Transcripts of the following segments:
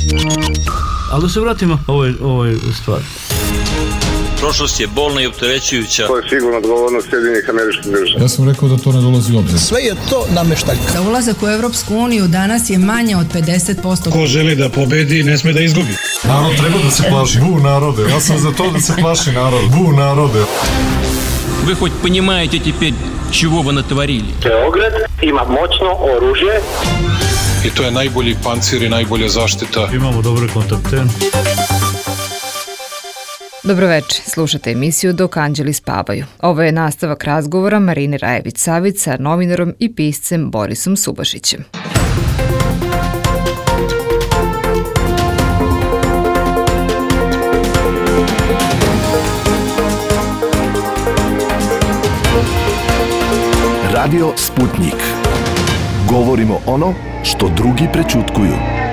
Ali da se vratimo ovoj stvari. Prošlost je bolna i opterećujuća. To je sigurno odgovornost Sjedinjenih Američkih Država. Ja sam rekao da to ne dolazi u obzir. Sve je to nameštaljka. Za ulazak u Evropsku uniju danas je manje od 50%. Ko želi da pobedi, ne sme da izgubi. Narod treba da se plaši. Bu narode. Ja sam za to da se plaši narod. Bu narode. Вы хоть понимаете теперь, чего вы натворили? Beograd ima moćno oružje. I to je najbolji pancir i najbolja zaštita. Imamo dobre kontakte. Dobroveče, slušate emisiju Dok anđeli spavaju. Ovo je nastavak razgovora Marine Rajević-Savić sa novinarom i piscem Borisom Subašićem. Radio Sputnik. Govorimo ono što drugi prećutkuju.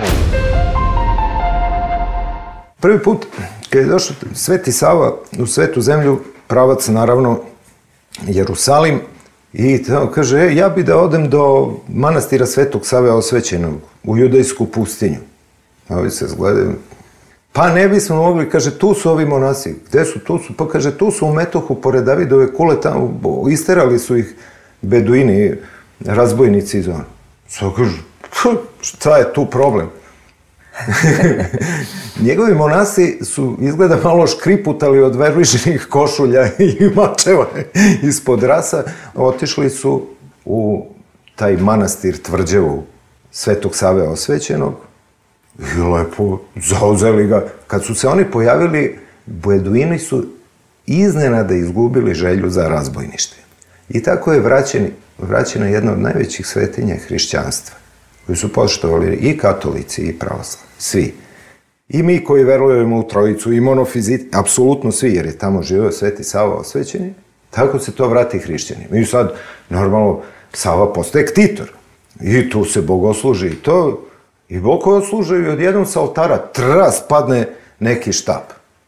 Prvi put kad je došao Sveti Sava u Svetu zemlju, pravac naravno Jerusalim, i tamo kaže, ja bi da odem do manastira Svetog Save osvećenog u judejsku pustinju. A ovi se zgledaju. Pa ne bismo mogli, kaže, tu su ovi monasi. Gde su? Tu su. Pa kaže, tu su u Metohu, pored Davidove kule, tamo, isterali su ih beduini, razbojnici iz ona. Sada kaže, šta je tu problem? Njegovi monasi su izgleda malo škriputali od verviženih košulja i mačeva ispod rasa. Otišli su u taj manastir Tvrđevu Svetog Save osvećenog i lepo zauzeli ga. Kad su se oni pojavili, beduini su iznenada izgubili želju za razbojništvo. I tako je vraćena jedna od najvećih svetinja hrišćanstva, koju su poštovali i katolici i pravoslavni, svi. I mi koji verujemo u Trojicu, i monofiziti, apsolutno svi, jer je tamo živeo Sveti Sava osvećeni, tako se to vrati hrišćanima. I sad, normalno, Sava postaje ktitor. I tu se bogosluži i to, i bogosluže i odjednom sa oltara tras padne neki štap.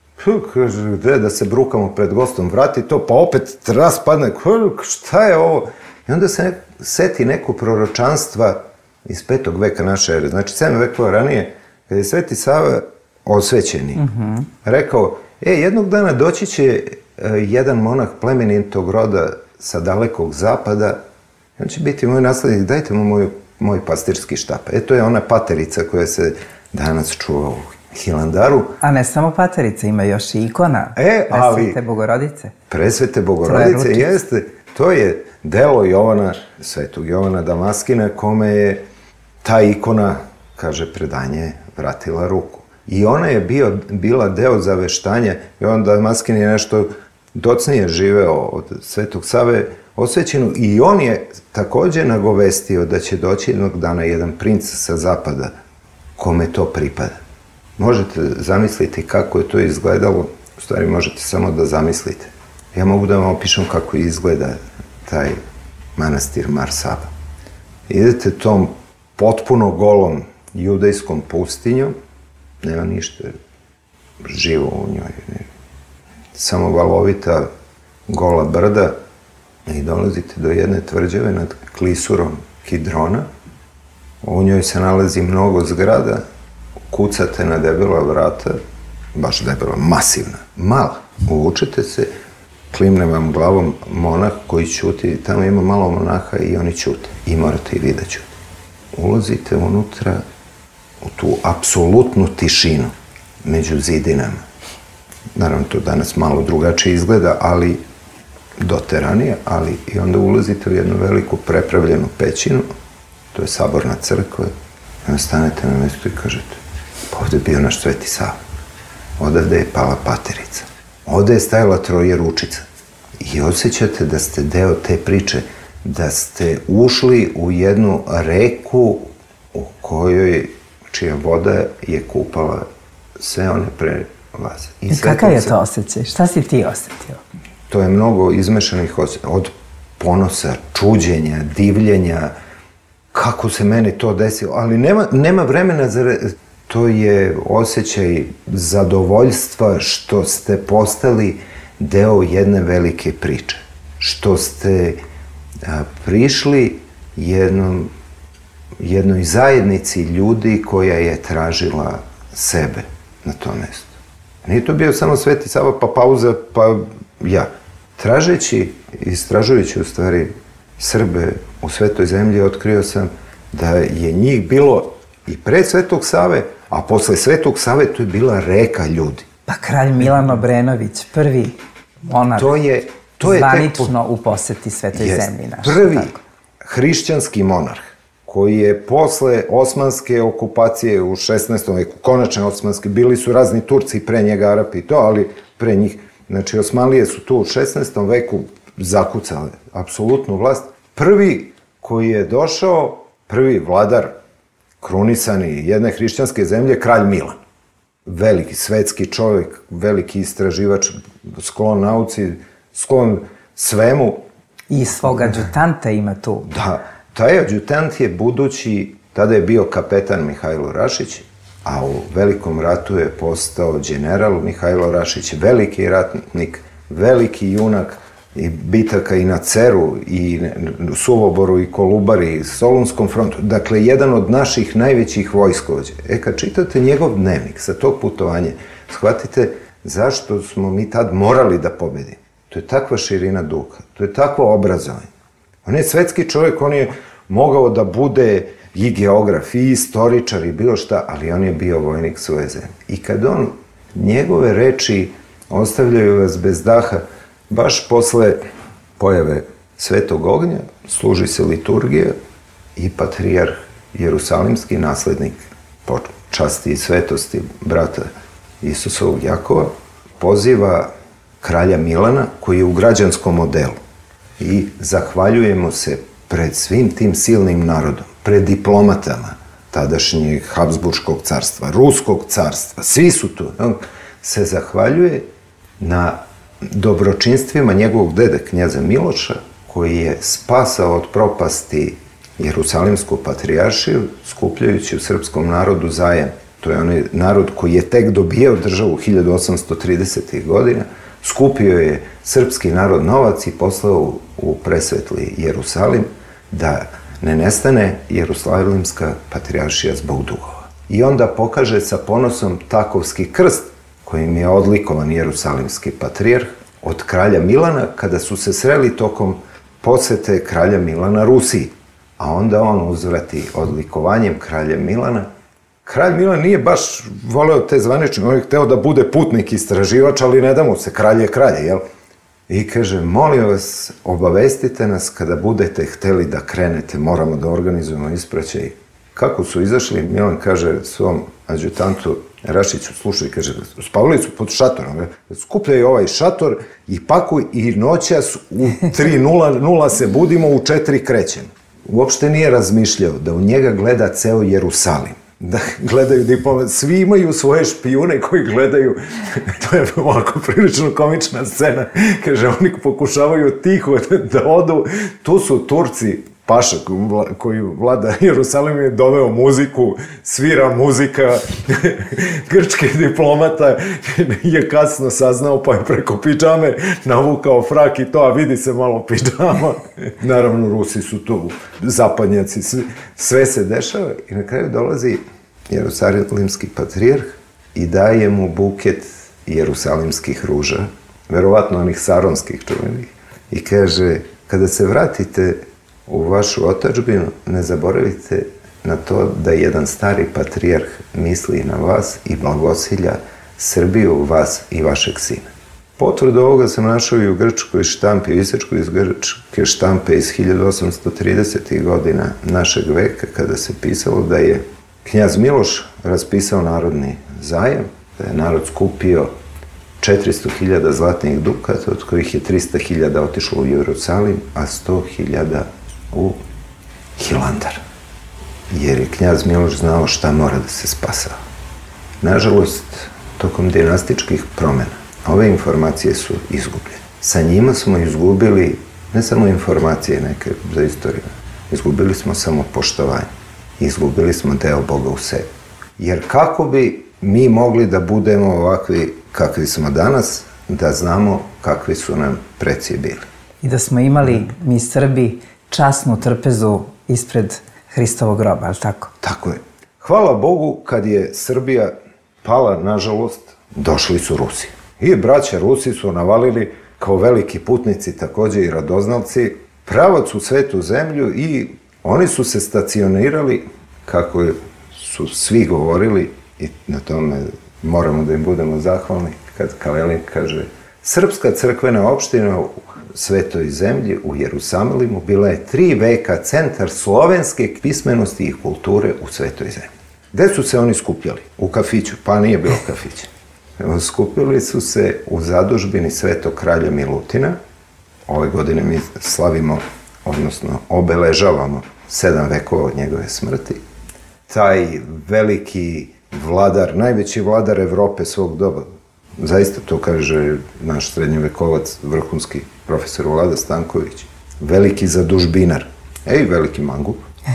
Kaže, gde da se brukamo pred gostom, vrati to, pa opet tras padne, šta je ovo? I onda se seti neko proročanstva iz 5. veka naše ere, znači 7 vekova ranije, kada je Sveti Sava osvećeni, rekao, jednog dana doći će jedan monah plemenitog roda sa dalekog zapada, on će biti moj naslednik, dajte mu moj pastirski štap. To je ona paterica koja se danas čuva u Hilandaru. A ne samo paterica, ima još i ikona Presvete Bogorodice. Presvete Bogorodice, jeste. To je delo Jovana, Svetog Jovana Damaskina, kome je ta ikona, kaže predanje, vratila ruku. I ona je bila deo zaveštanja. Jovan Damaskin je nešto docnije živeo od Svetog Save osvećenu i on je takođe nagovestio da će doći jednog dana jedan princ sa zapada kome to pripada. Možete zamisliti kako je to izgledalo, u stvari možete samo da zamislite. Ja mogu da vam opišem kako izgleda taj manastir Mar Saba. Idete tom potpuno golom judejskom pustinjom, nema ništa živo u njoj, samo valovita gola brda, i dolazite do jedne tvrđave nad klisurom Kidrona. U njoj se nalazi mnogo zgrada, kucate na debela vrata, baš debela, masivna, mala. Uvučete se, klimne vam glavom monah koji ćuti, tamo ima malo monaha i oni ćute. I morate i vi da ćute. Ulazite unutra u tu apsolutnu tišinu među zidinama. Naravno, to danas malo drugačije izgleda, ali doteranije, ali i onda ulazite u jednu veliku prepravljenu pećinu, to je saborna crkva, i onda stanete na mjestu i kažete, pa ovde je bio naš Sveti Sava, odavde je pala paterica, ovde je stajala Trojeručica i osjećate da ste deo te priče, da ste ušli u jednu reku u kojoj, čija voda je kupala sve one pre vas. I kakav je to osjećaj? Šta si ti osjetio? To je mnogo izmešanih osjećaja, od ponosa, čuđenja, divljenja, kako se meni to desilo, ali nema vremena za... To je osjećaj zadovoljstva što ste postali deo jedne velike priče, što ste prišli jednoj zajednici ljudi koja je tražila sebe na to mesto. Nije to bio samo Sveti Sava, pa pauza, pa ja. Tražeći, istražujući u stvari Srbe u Svetoj zemlji, otkrio sam da je njih bilo i pre Svetog Save, a posle Svetog Save to je bila reka ljudi. Pa kralj Milan Obrenović, prvi monarh, zvanično u poseti Svetoj zemlji našoj. Prvi hrišćanski monarh koji je posle osmanske okupacije u 16. veku, konačne osmanske, bili su razni Turci pre njega, Arapi i to, ali pre njih, znači Osmanlije su tu u 16. veku zakucale apsolutnu vlast. Prvi koji je došao, prvi vladar krunisani jedne hrišćanske zemlje, kralj Milan. Veliki svetski čovjek, veliki istraživač, sklon nauci, sklon svemu. I svog adjutanta ima tu. Da, taj adjutant je budući, tada je bio kapetan Mihajlo Rašić, a u Velikom ratu je postao general Mihajlo Rašić, veliki ratnik, veliki junak i bitaka i na Ceru, i Suvoboru, i Kolubari, i Solunskom frontu. Dakle, jedan od naših najvećih vojskovođa. Kad čitate njegov dnevnik sa tog putovanja, shvatite zašto smo mi tad morali da pobedimo. To je takva širina duha, to je takvo obrazovanje. On je svetski čovjek, on je mogao da bude i geograf, i istoričar, i bilo šta, ali on je bio vojnik svoje zemlje. I kad on, njegove reči ostavljaju vas bez daha, baš posle pojave Svetog ognja, služi se liturgija i patrijarh Jerusalimski, naslednik po časti i svetosti brata Isusovog Jakova, poziva kralja Milana, koji je u građanskom odelu, i zahvaljujemo se pred svim tim silnim narodom, pred diplomatama tadašnjeg Habsburškog carstva, Ruskog carstva, svi su tu, se zahvaljuje na dobročinstvima njegovog dede, knjaza Miloša, koji je spasao od propasti Jerusalimsku patrijaršiju, skupljajući u srpskom narodu zajem. To je onaj narod koji je tek dobijao državu 1830. godina, skupio je srpski narod novac i poslao u presvetli Jerusalim da ne nestane Jerusalimska patrijaršija zbog dugova. I onda pokaže sa ponosom takovski krst kojim je odlikovan Jerusalimski patrijarh od kralja Milana kada su se sreli tokom posete kralja Milana Rusiji. A onda on uzvrati odlikovanjem kralja Milana. Kralj Milan nije baš voleo te zvanične, on je hteo da bude putnik, istraživač, ali ne da mu se, kralj je kralj, jel? I kaže, molim vas, obavestite nas kada budete hteli da krenete, moramo da organizujemo ispraćaj. Kako su izašli, Milan kaže svom adjutantu Rašiću, slušaj, kaže, spavali su pod šatorom, skupljaju ovaj šator i pakuj i noćas u 3:00 se budimo, u 4 krećemo. Uopšte nije razmišljao da u njega gleda ceo Jerusalim. Da gledaju diplomate, svi imaju svoje špijune koji gledaju, to je ovako prilično komična scena, kaže, oni pokušavaju tiho da odu, tu su Turci, Paša koji vlada Jerusalim je doveo muziku, svira muzika, grčki diplomata je kasno saznao pa je preko pidžame navukao frak i to, a vidi se malo pidžama. Naravno, Rusi su tu zapadnjaci, sve se dešava i na kraju dolazi Jerusalimski patrijarh i daje mu buket jerusalimskih ruža, verovatno onih saronskih čuvenih, i kaže, kada se vratite u vašu otadžbinu, ne zaboravite na to da jedan stari patrijarh misli na vas i blagosilja Srbiju, vas i vašeg sina. Potvrdu ovoga sam našao i u grčkoj štampi, u isečku iz grčke štampe iz 1830. godina našeg veka, kada se pisalo da je knjaz Miloš raspisao narodni zajem, da je narod skupio 400.000 zlatnih dukata, od kojih je 300.000 otišlo u Jerusalim, a 100.000 u Hilandar. Jer je knjaz Miloš znao šta mora da se spasava. Nažalost, tokom dinastičkih promjena, ove informacije su izgubljene. Sa njima smo izgubili ne samo informacije neke za istoriju, izgubili smo samopoštovanje. Izgubili smo deo Boga u sebi. Jer kako bi mi mogli da budemo ovakvi kakvi smo danas, da znamo kakvi su nam preci bili. I da smo imali, mi Srbi, časnu trpezu ispred Hristovog groba, ali tako? Tako je. Hvala Bogu kad je Srbija pala, nažalost, došli su Rusi. I braća Rusi su navalili kao veliki putnici, takođe i radoznalci, pravac u svetu zemlju i oni su se stacionirali, kako su svi govorili, i na tome moramo da im budemo zahvalni, kad Kalelin kaže, Srpska crkvena opština u Svetoj zemlji u Jerusalimu bila je 3 veka centar slovenske pismenosti i kulture u Svetoj zemlji. Gde su se oni skupljali? U kafiću, pa nije bilo kafića. Skupili su se u zadužbini Svetog kralja Milutina. Ove godine mi slavimo, odnosno obeležavamo 7 vekova od njegove smrti. Taj veliki vladar, najveći vladar Evrope svog doba, zaista to kaže naš srednjovekovac, vrhunski profesor Vlada Stanković, veliki zadužbinar, veliki mangup,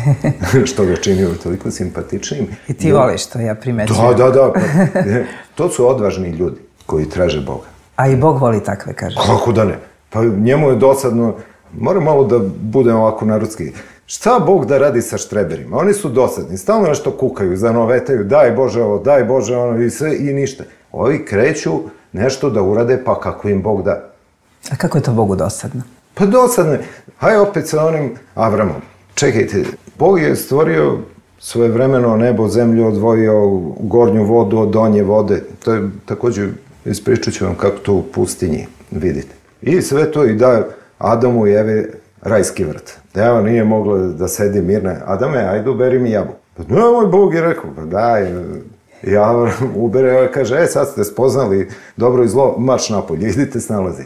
što ga čini toliko simpatičnim. I ti voliš to, ja primećujem. Da. To su odvažni ljudi koji traže Boga. A i Bog voli takve, kaže. Kako da ne? Pa njemu je dosadno, moram malo da budem ovako narodski. Šta Bog da radi sa štreberima? Oni su dosadni, stalno nešto kukaju, zanovetaju, daj Bože ovo, daj Bože ono i sve i ništa. Ovi kreću nešto da urade, pa kako im Bog da. A kako je to Bogu dosadno? Pa dosadno je. Hajde opet sa onim Avramom. Čekajte, Bog je stvorio svojevremeno nebo, zemlju, odvojio gornju vodu od donje vode. To je također, ispričat ću vam kako to u pustinji vidite. I sve to i da Adamu i Evi rajski vrt. Eva nije mogla da sedi mirna. Adame, ajde uberi mi jabuku. Pa moj Bog je rekao, pa daj. I Avram ubere, kaže, sad ste spoznali dobro i zlo, marš napolje, idite snalaziti.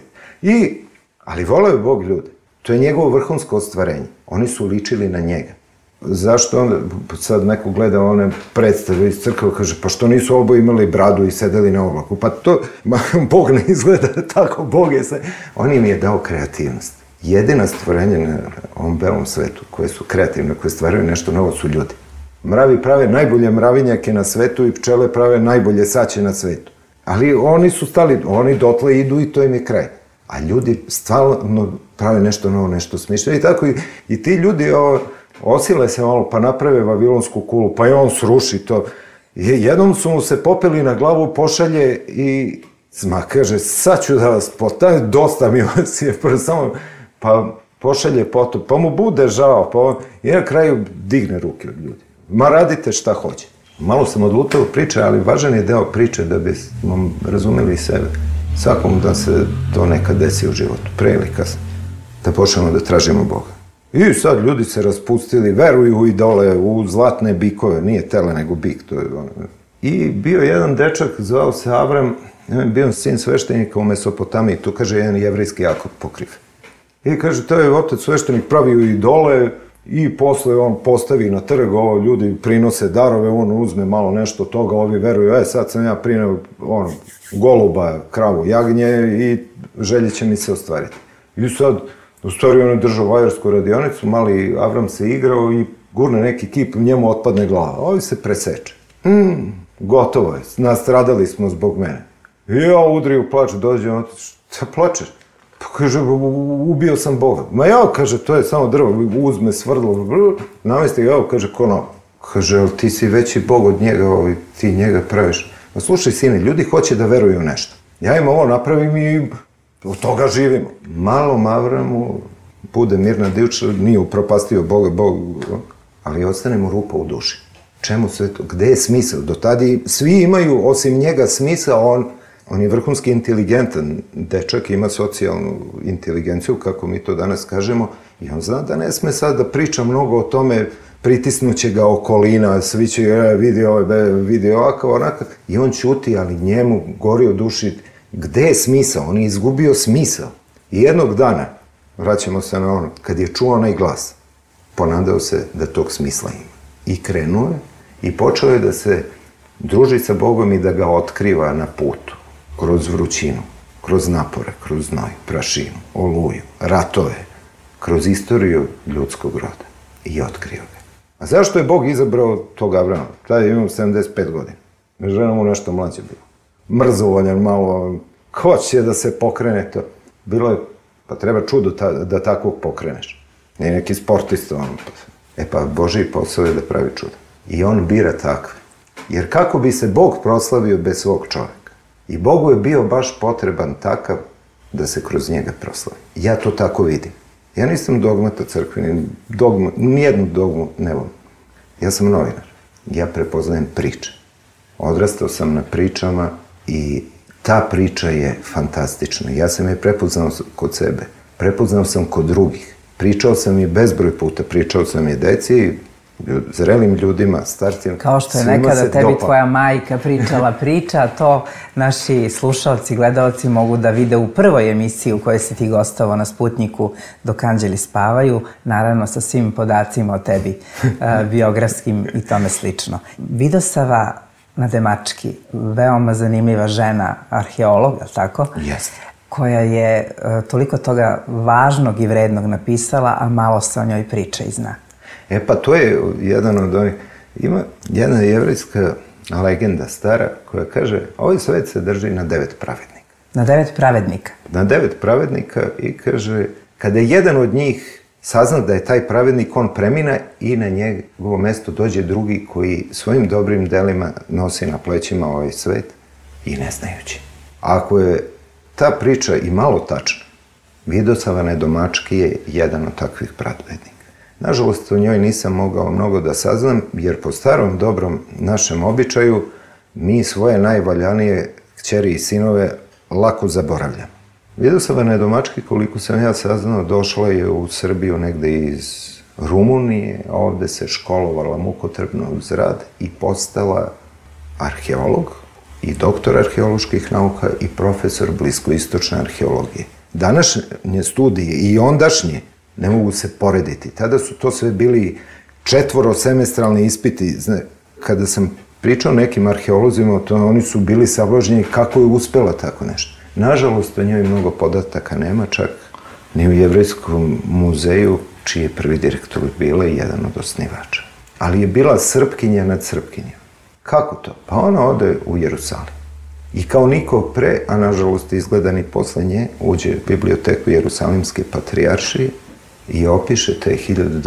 Ali voleo je Bog ljude. To je njegovo vrhunsko ostvarenje. Oni su ličili na njega. Zašto onda, sad neko gleda one predstave iz crkve, kaže, pa što nisu oboje imali bradu i sedeli na oblaku? Pa to, Bog ne izgleda tako, Bog je sve. On im je dao kreativnost. Jedina stvorenja na ovom belom svetu koje su kreativne, koje stvaraju nešto novo su ljudi. Mravi prave najbolje mravinjake na svetu i pčele prave najbolje saće na svetu. Ali oni su stali, oni dotle idu i to im je kraj. A ljudi stalno prave nešto novo, nešto smišljaju i tako. I ti ljudi osile se malo pa naprave Vavilonsku kulu, pa i on sruši to. Jednom su mu se popeli na glavu, pošalje i kaže, sad ću da vas postavim, dosta mi vas je, samo, pa pošalje potop, pa mu bude žao, i na kraju digne ruke od ljudi. Ma radite šta hoće. Malo sam odlutao priče, ali važan je deo priče da bismo razumeli sebe. Svakom da se to nekad desi u životu, pre ili kasno. Da počnemo da tražimo Boga. I sad ljudi se raspustili, veruju u idole, u zlatne bikove, nije tele nego bik, to je ono. I bio jedan dečak, zvao se Avram, bio sin sveštenika u Mesopotamiji, tu kaže jedan jevrejski Jakov pokriv. I kaže, to je otac sveštenik pravio idole i posle on postavi na trg, ovo ljudi prinose darove, on uzme malo nešto od toga, ovi veruju, sad sam ja prineo goluba, kravu, jagnje i želje će mi se ostvariti. I sad, u stvari on je držao vajarsku radionicu, mali Avram se igrao i gurne neki kip, njemu otpadne glava, ovi se preseče. Gotovo je, nastradali smo zbog mene. I ja udri u plač, dođe on, šta plačeš? Pa kaže, ubio sam Boga. Ma ja, kaže, to je samo drvo, uzme svrdlo, namesti ga, kaže, ko no? Kaže, ali ti si veći Bog od njega, ti njega praviš. Ma slušaj, sine, ljudi hoće da veruju u nešto. Ja im ovo napravim i od toga živimo. Malom Avramu bude mirna divča, nije upropastio Boga, ali ostane mu rupa u duši. Čemu sve to? Gde je smisao? Do tada svi imaju, osim njega, smisao, on je vrhunski inteligentan dečak, ima socijalnu inteligenciju, kako mi to danas kažemo, i on zna da ne sme sad da priča mnogo o tome, pritisnuće ga okolina, svi će vidi ovakav, onakav, i on ćuti, ali njemu gori u duši. Gde je smisao? On je izgubio smisao. I jednog dana, vraćamo se na ono, kad je čuo onaj glas, ponadao se da tog smisla ima. I krenuo je i počeo je da se druži sa Bogom i da ga otkriva na putu. Kroz vrućinu, kroz napore, kroz znoj, prašinu, oluju, ratove, kroz istoriju ljudskog roda. I otkrio ga. A zašto je Bog izabrao tog Avrama? Tada je imao 75 godina. Žena mu nešto mlađe bilo. Mrzovoljan malo, hoće da se pokrene to. Bilo je, pa treba čudo da takvog pokreneš. Nije neki sportista. Pa Božji posao je da pravi čudo. I on bira takve. Jer kako bi se Bog proslavio bez svog čovjeka? I Bogu je bio baš potreban takav da se kroz njega proslavi. Ja to tako vidim. Ja nisam dogmata crkveni, nijednu dogmu ne volim. Ja sam novinar. Ja prepoznajem priče. Odrastao sam na pričama i ta priča je fantastična. Ja sam je prepoznao kod sebe. Prepoznao sam kod drugih. Pričao sam je bezbroj puta. Pričao sam je deci, zrelim ljudima, starcima. Kao što je nekada tebi tvoja majka pričala priča, to naši slušalci, gledalci mogu da vide u prvoj emisiji u kojoj si ti gostovao na Sputniku Dok anđeli spavaju, naravno sa svim podacima o tebi, biografskim i tome slično. Vidosava Nademački, veoma zanimljiva žena, arheolog, je li tako? Jeste. Koja je toliko toga važnog i vrednog napisala, a malo se o njoj priča i zna. Pa to je jedan od onih, ima jedna jevrejska legenda stara koja kaže, ovaj svet se drži na 9 pravednika. Na 9 pravednika? Na 9 pravednika i kaže, kada je jedan od njih sazna da je taj pravednik, on premine i na njegovo mesto dođe drugi koji svojim dobrim delima nosi na plećima ovaj svet i ne znajući. Ako je ta priča i malo tačna, Vidosava Nedomački je jedan od takvih pravednika. Nažalost, o njoj nisam mogao mnogo da saznam, jer po starom dobrom našem običaju mi svoje najvaljanije kćeri i sinove lako zaboravljamo. Vidosava Nedomački, koliko sam ja saznao, došla je u Srbiju negde iz Rumunije, ovde se školovala mukotrpno uz rad i postala arheolog i doktor arheoloških nauka i profesor bliskoistočne arheologije. Današnje studije i ondašnje ne mogu se porediti. Tada su to sve bili 4-semestralni ispiti. Kada sam pričao nekim arheolozima, oni su bili sablažnjeni kako je uspela tako nešto. Nažalost, o njoj mnogo podataka nema, čak ni u Jevrejskom muzeju, čiji je prvi direktor bila i jedan od osnivača. Ali je bila Srpkinja nad Srpkinjom. Kako to? Pa ona ode u Jerusalim. I kao niko pre, a nažalost izgleda ni posle nje, uđe u biblioteku Jerusalimske patrijaršije i opiše te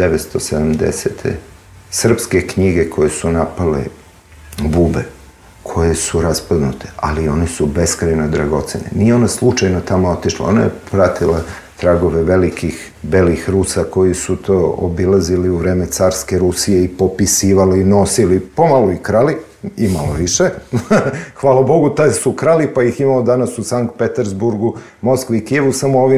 1970. srpske knjige koje su napale bube, koje su raspadnute, ali one su beskrajno dragocene. Nije ona slučajno tamo otišla, ona je pratila tragove velikih belih Rusa koji su to obilazili u vreme carske Rusije i popisivali i nosili, pomalo i krali, i malo više. Hvala Bogu, taj su krali, pa ih imamo danas u Sankt Petersburgu, Moskvi i Kijevu, samo ovi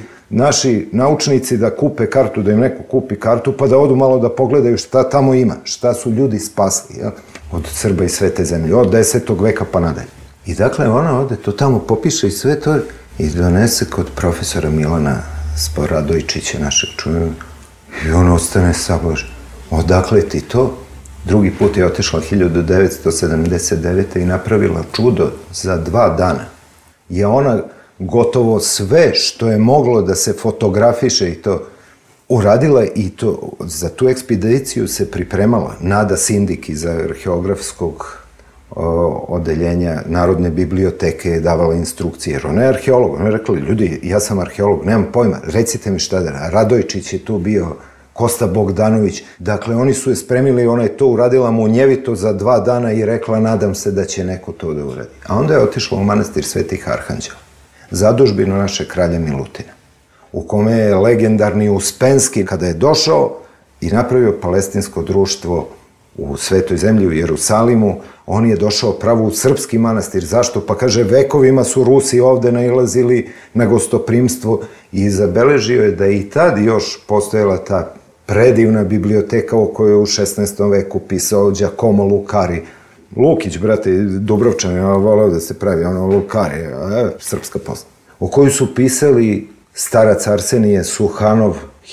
naši naučnici da kupe kartu, da im neko kupi kartu, pa da odu malo da pogledaju šta tamo ima, šta su ljudi spasli od Srba i Svete zemlje, od 10. veka pa nadalje. I dakle, ona ode, to tamo popiše i sve to i donese kod profesora Milana Sporadojčića, našeg čuvenog, i on ostane sablažen. Odakle ti to? Drugi put je otišla 1979. i napravila čudo za 2 dana. Je ona gotovo sve što je moglo da se fotografiše i to uradila i to za tu ekspediciju se pripremala. Nada Sindik iz arheografskog odeljenja Narodne biblioteke je davala instrukcije, jer ona je arheolog. Ona je rekla, ljudi, ja sam arheolog, nemam pojma, recite mi šta da. Radojčić je tu bio, Kosta Bogdanović. Dakle, oni su je spremili, ona je to uradila munjevito za 2 dana i rekla, nadam se da će neko to da uradi. A onda je otišla u manastir Svetih Arhanđela, zadužbinu naše kralja Milutina, u kome je legendarni Uspenski, kada je došao i napravio palestinsko društvo u Svetoj zemlji, u Jerusalimu, on je došao pravo u srpski manastir. Zašto? Pa kaže, vekovima su Rusi ovde nailazili na gostoprimstvo i zabeležio je da je i tad još postojala ta predivna biblioteka o kojoj je u 16. veku pisao Giacomo Lukari. Lukić, brate, Dubrovčan, ja voleo da se pravi, ono Lukari, srpska posla. O kojoj su pisali starac Arsenije Suhanov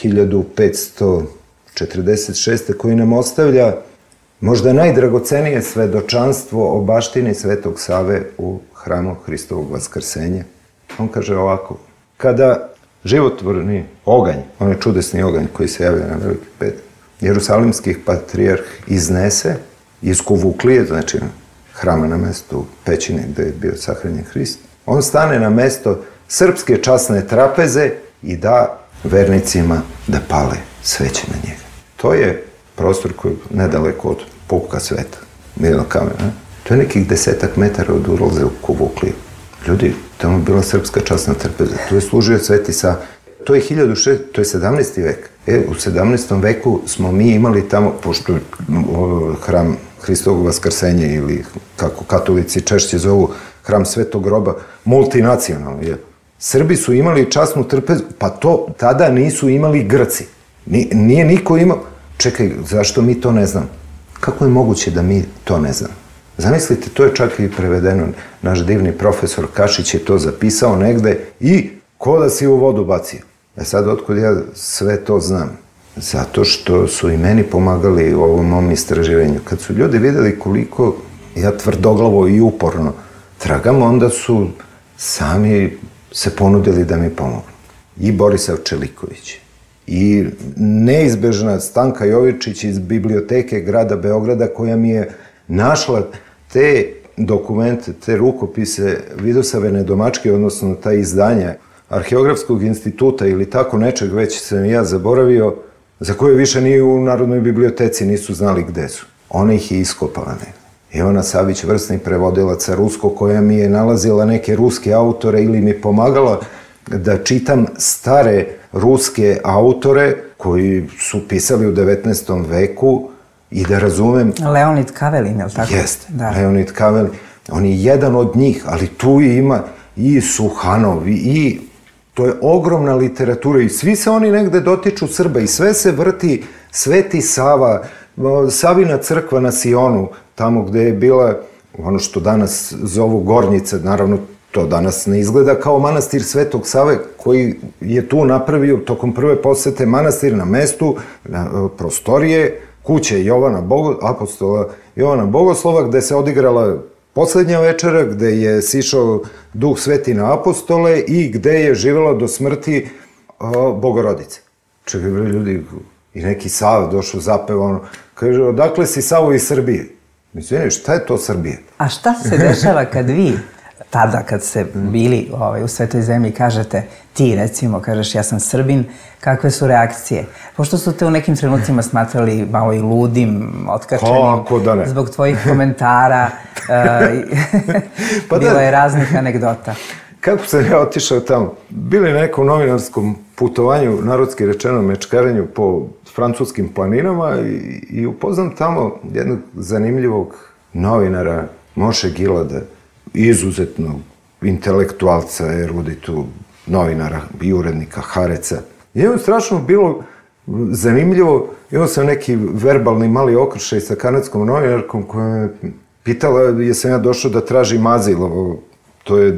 1546. koji nam ostavlja možda najdragocenije svedočanstvo o baštini Svetog Save u hramu Hristovog Vaskrsenja. On kaže ovako, kada životvorni oganj, onaj čudesni oganj koji se javlja na Veliki petak, jerusalimskih patrijarh iznese iz Kuvuklije, znači hrama na mestu pećine gde je bio sahranjen Hrist, on stane na mesto srpske časne trapeze i da vernicima da pale sveće na njega. To je prostor koji je nedaleko od puka sveta. Milno kamen, to je nekih 10 metara od ulaza u Kuvukliju. Ljudi, tamo je bila srpska časna trpeza, tu je služio Sveti Sava. To je 17. vek. U 17. veku smo mi imali tamo, pošto je hram Hristovog vaskrsenja ili kako katolici češće zovu hram Svetog groba, multinacionalni. Srbi su imali časnu trpezu, pa to tada nisu imali Grci. Nije niko imao... Čekaj, zašto mi to ne znamo? Kako je moguće da mi to ne znamo? Zamislite, to je čak i prevedeno. Naš divni profesor Kašić je to zapisao negde i ko da si u vodu bacio. Sad, otkud ja sve to znam? Zato što su i meni pomagali u ovom mom istraživanju. Kad su ljudi videli koliko ja tvrdoglavo i uporno tragam, onda su sami se ponudili da mi pomognu. I Borisav Čeliković, i neizbežna Stanka Jovičić iz biblioteke grada Beograda, koja mi je našla te dokumente, te rukopise Vidosave Nedomačke, odnosno ta izdanja Arheografskog instituta ili tako nečeg, već sam ja zaboravio, za koje više ni u Narodnoj biblioteci nisu znali gde su. Ona ih je iskopala negdje. Ivana Savić, vrsni prevodilaca rusko, koja mi je nalazila neke ruske autore ili mi pomagala da čitam stare ruske autore koji su pisali u 19. veku i da razumem... Leonid Kavelin, je li tako? Jeste, Leonid Kavelin. On je jedan od njih, ali tu ima i Suhanov i... To je ogromna literatura i svi se oni negde dotiču Srba i sve se vrti Sveti Sava, Savina crkva na Sionu, tamo gde je bila ono što danas zovu Gornjica, naravno to danas ne izgleda kao manastir Svetog Save koji je tu napravio tokom prve posete manastir na mestu, prostorije, kuće apostola Jovana Bogoslova, gde se odigrala poslednja večera, gde je sišao Duh Sveti na apostole i gde je živela do smrti Bogorodice. Čekaj, ljudi, i neki Sava došao, zapeo, kaže, odakle si Savo iz Srbije? Mislim, šta je to Srbije? A šta se dešava kad vi, tada kad ste bili u Svetoj zemlji, kažete, ti recimo, kažeš ja sam Srbin, kakve su reakcije? Pošto su te u nekim trenucima smatrali malo i ludim, otkačenim, zbog tvojih komentara, bilo je raznih anegdota. Kako sam ja otišao tamo? Bili na nekom novinarskom putovanju, narodski rečeno mečkarenju po francuskim planinama i upoznam tamo jednog zanimljivog novinara, Moše Gilada, izuzetnog intelektualca, eruditu, novinara i urednika Hareca. I je strašno bilo zanimljivo, imao sam neki verbalni mali okršaj sa kanadskom novinarkom koja me pitala jesam ja došao da tražim azil, to je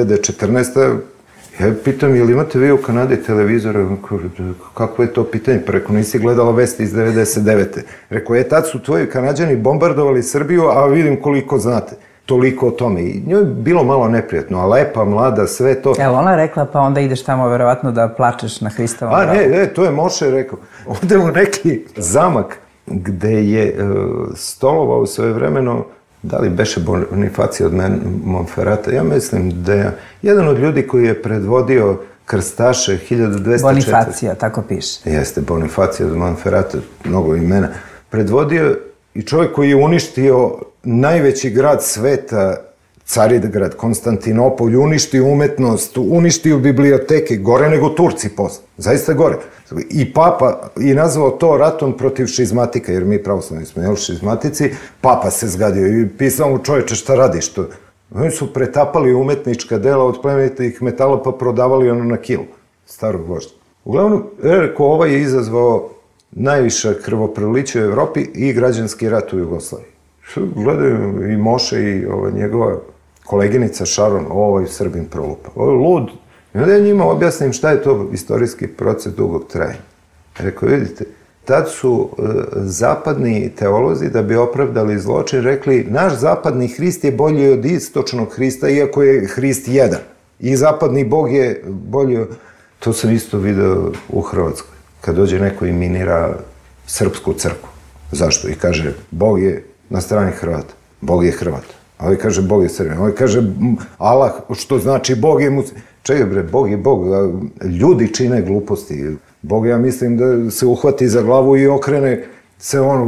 2014. Ja pitam, je li imate vi u Kanadi televizora? Kako je to pitanje? Preko nisi gledala vesti iz 99. Rekao, tad su tvoji Kanađani bombardovali Srbiju, a vidim koliko znate. Toliko o tome. I njoj je bilo malo neprijatno, a lepa, mlada, sve to. Evo, ona rekla, pa onda ideš tamo verovatno da plačeš na Hristovom grobu. Ne, to je Moše rekao. Ovde u neki zamak gde je stolovao svojevremeno, da li beše Bonifacije od Monferrata, ja mislim da je jedan od ljudi koji je predvodio krstaše 1204. Bonifacija, tako piše. Jeste, Bonifacije od Monferrata, mnogo imena. Predvodio i čovjek koji je uništio najveći grad sveta, Carigrad, Konstantinopolj, uništio umetnost, uništio biblioteke, gore nego Turci posle. Zaista gore. I papa je nazvao to ratom protiv šizmatika, jer mi pravoslavni smo jel šizmatici, papa se zgadio i pisao mu čoveče šta radiš to. Oni su pretapali umetnička dela od plemenitih metala pa prodavali ono na kilu, starog vožda. Uglavnom, rekao, ovaj je izazvao najviša krvoprolića u Evropi i građanski rat u Jugoslaviji. Gledaju i Moše i njegova koleginica Šaron, ovaj Srbin prolupa. Ovo je lud. I onda ja njima objasnim šta je to istorijski proces dugog trajanja. Rekao, vidite, tad su zapadni teolozi, da bi opravdali zločin, rekli, naš zapadni Hrist je bolji od istočnog Hrista, iako je Hrist jedan. I zapadni Bog je bolji od... To sam isto video u Hrvatskoj. Kad dođe neko i minira srpsku crkvu. Zašto? I kaže, Bog je na strani Hrvata. Bog je Hrvat. A ovaj kaže, Bog je Srbin. A ovaj kaže, Allah, što znači Bog je muslim. Čekaj bre, Bog je Bog. Ljudi čine gluposti. Bog, ja mislim da se uhvati za glavu i okrene se ono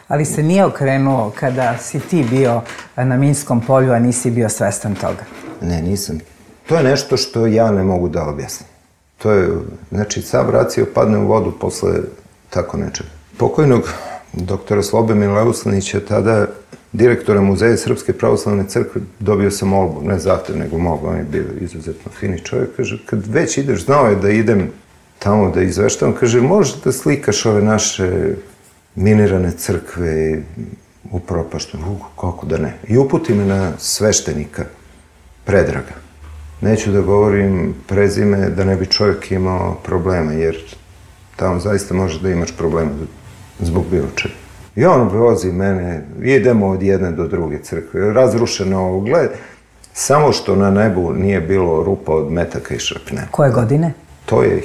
ali se nije okrenuo kada si ti bio na minskom polju, a nisi bio svestan toga? Ne, nisam. To je nešto što ja ne mogu da objasnim. To je, znači, sav racio padne u vodu posle tako nečega. Pokojnog doktora Slobe Mileuslanića, tada direktora Muzeja Srpske pravoslavne crkve, dobio sam molbu, ne zahtev, nego molbu, on je bio izuzetno fini čovjek, kaže, kad već ideš, znao je da idem tamo da izveštavam, kaže, možeš da slikaš ove naše minirane crkve u propaštu? Kako da ne? I uputi me na sveštenika Predraga. Neću da govorim prezime da ne bi čovjek imao problema, jer tamo zaista može da imaš problema zbog bilo čega. I on vozi mene, idemo od jedne do druge crkve, razrušeno ugled, samo što na nebu nije bilo rupa od metaka i šrapnela. Koje godine? To je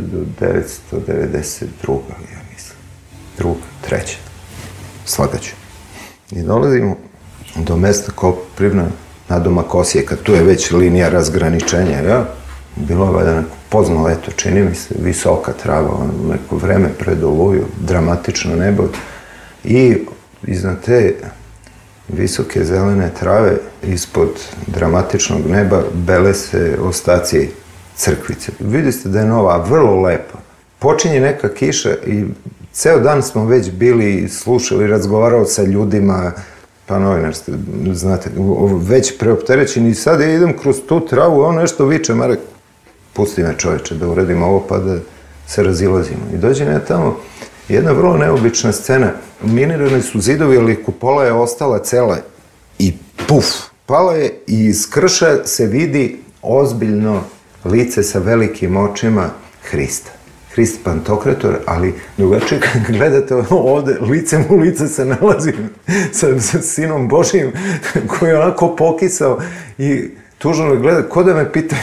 1992. ja mislim. Treća. Slagaću. I dolazimo do mesta Koprivna, nadomak Osijeka, tu je već linija razgraničenja, ja? Bilo je valjda neko pozno leto, čini mi se, visoka trava, neko vreme pred Oluju, dramatično nebo. I iznad te visoke zelene trave, ispod dramatičnog neba, bele se ostaci crkvice. Vidite da je nova, vrlo lepa. Počinje neka kiša i ceo dan smo već bili, slušali, razgovarao sa ljudima, pa novinar ste, znate, već preopterećeni. I sad ja idem kroz tu travu, on nešto viče, Marek, pusti me čoveče da uradim ovo pa da se razilazimo. I dođem ja tamo, jedna vrlo neobična scena. Minirani su zidovi, ali kupola je ostala cela. I puf, pala je i iz krša se vidi ozbiljno lice sa velikim očima Hrista. Hrist Pantokrator, ali drugačije kad gledate ovde, licem u lice se nalazi sa Sinom Božijim koji je onako pokisao i tužno gleda, ko da me pita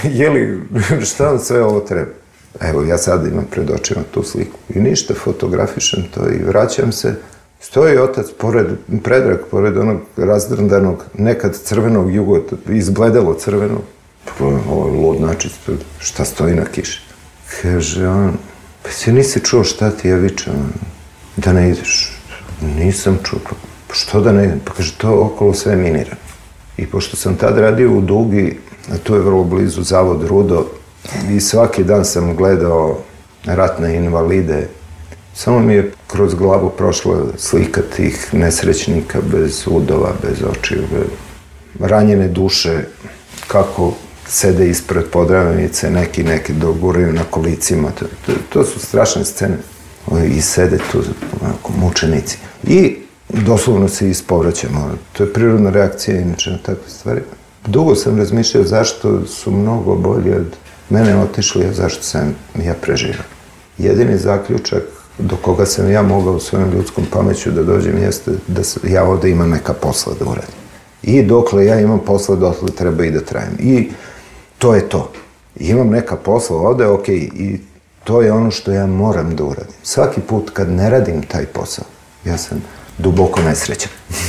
šta vam sve ovo treba. Evo, ja sad imam pred očima tu sliku i ništa, fotografišem to i vraćam se. Stoji otac Predrag, pored onog razdrndanog, nekad crvenog jugota, izbledelo crvenog. Ovo je lud način, šta stoji na kiši. Kaže on, pa si nisi čuo šta ti ja vičem, da ne ideš. Nisam čuo, pa što da ne idem? Pa kaže, to okolo sve minira. I pošto sam tad radio u Dugi, a tu je vrlo blizu zavod Rudo, i svaki dan sam gledao ratne invalide, samo mi je kroz glavu prošla slika tih nesrećnika bez udova, bez očiju, ranjene duše, kako sede ispred Podravnice, neki doguraju na kolicima. To su strašne scene. I sede tu onako, mučenici. I doslovno se ispovraćamo. To je prirodna reakcija inače na takve stvari. Dugo sam razmišljao zašto su mnogo bolje od mene otišli, a zašto sam ja preživao. Jedini zaključak do koga sam ja mogao svojom ljudskom pameću da dođem jeste da ja ovde imam neka posla da uradim. I dokle ja imam posla, dotle treba i da trajem. I to je to. Imam neka posla ovde, okej, i to je ono što ja moram da uradim. Svaki put kad ne radim taj posao, ja sam duboko nesrećan.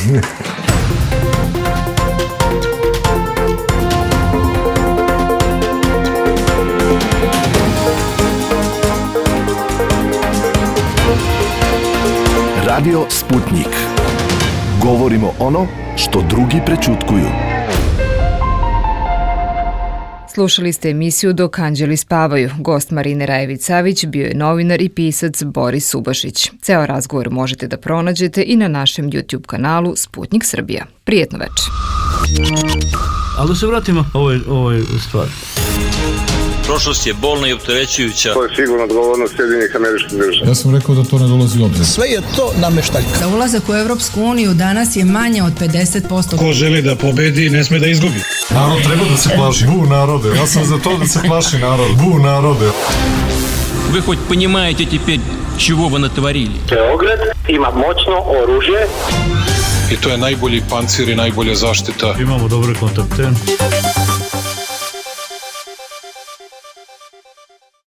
Radio Sputnik. Govorimo ono što drugi prećutkuju. Slušali ste emisiju Dok anđeli spavaju. Gost Marine Rajević-Savić bio je novinar i pisac Boris Subašić. Ceo razgovor možete da pronađete i na našem YouTube kanalu Sputnik Srbija. Prijetno večer. Ali da se vratimo ovoj stvari. Prošlost je bolna i opterećujuća. To je sigurno odgovornost Sjedinjenih Američkih Država. Ja sam rekao da to ne dolazi u obzir. Sve je to nameštaljka. Za ulazak u Evropsku uniju danas je manje od 50%. Ko želi da pobedi, ne sme da izgubi. Narod treba da se plaši. Bu narode. Ja sam za to da se plaši narod. Bu narode. Вы хоть понимаете теперь, чего вы натворили? Beograd ima moćno oružje. I to je najbolji pancir i najbolja zaštita. Imamo dobre kontakte.